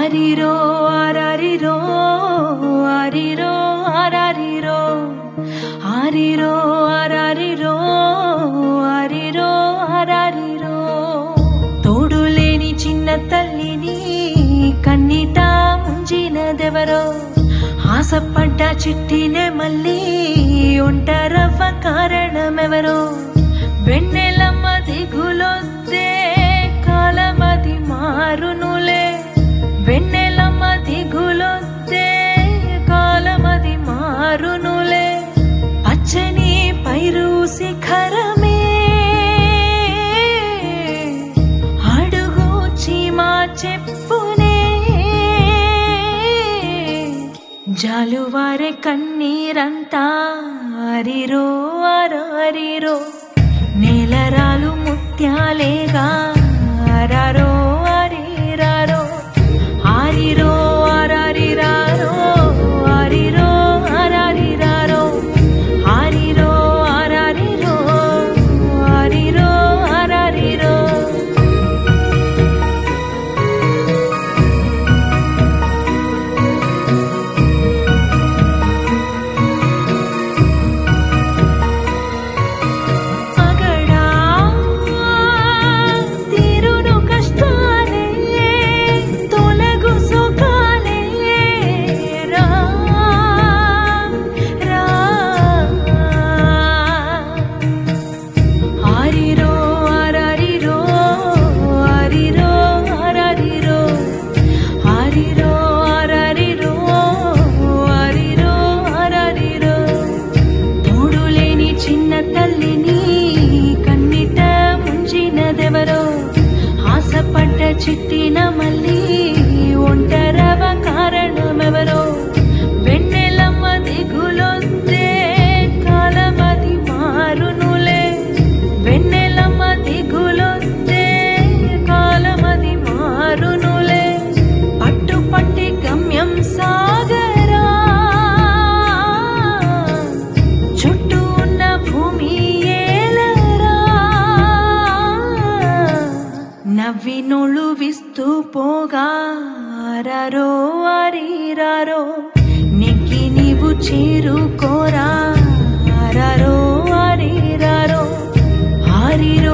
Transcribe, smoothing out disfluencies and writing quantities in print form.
ఆరిరో ఆరారిరో ఆరిరో ఆరారిరో ఆరిరో ఆరారిరో ఆరిరో ఆరారిరో తోడులేని చిన్న తల్లిని కన్నీట ముంచినదెవరో ఆశపడ్డ చిట్టినే మళ్ళీ ఒంటరవ్వ కారణమెవరో వెన్నెలమ్మ దిగులొద్దే కాలమది మారునులే వెన్నెలమ్మ దిగులొద్దే కాలమది మారునులే పచ్చని పైరు శిఖరమే అడుగు చీమా చెప్పునే జాలువారే కన్నీరంతా ఆరిరో ఆరారిరో నేలరాలు ముత్యాలేగా ఆరారో ఆరిరారో ఆరిరో ఆరారిరారో ఆరిరో ఆరారిరారో ఆరిరో ఆరారిరో ఆరిరో ఆరారిరో ఆశపడ్డ చిట్టిన మళ్ళీ ఒంటరవ కారణమెవరో వెన్నెలమ్మ దిగులొద్దే కాలమది మారునులే వెన్నెలమ్మ దిగులొద్దే కాలమది మారునులే పట్టుపట్టి గమ్యం సాగరా చుట్టూ ఉన్న భూమి నవ్వినోళ్ళు విస్తూ పోగా ఆరారో ఆరిరారో నెక్కి నీవు చేరుకోరా ఆరారో ఆరిరారో ఆరిరో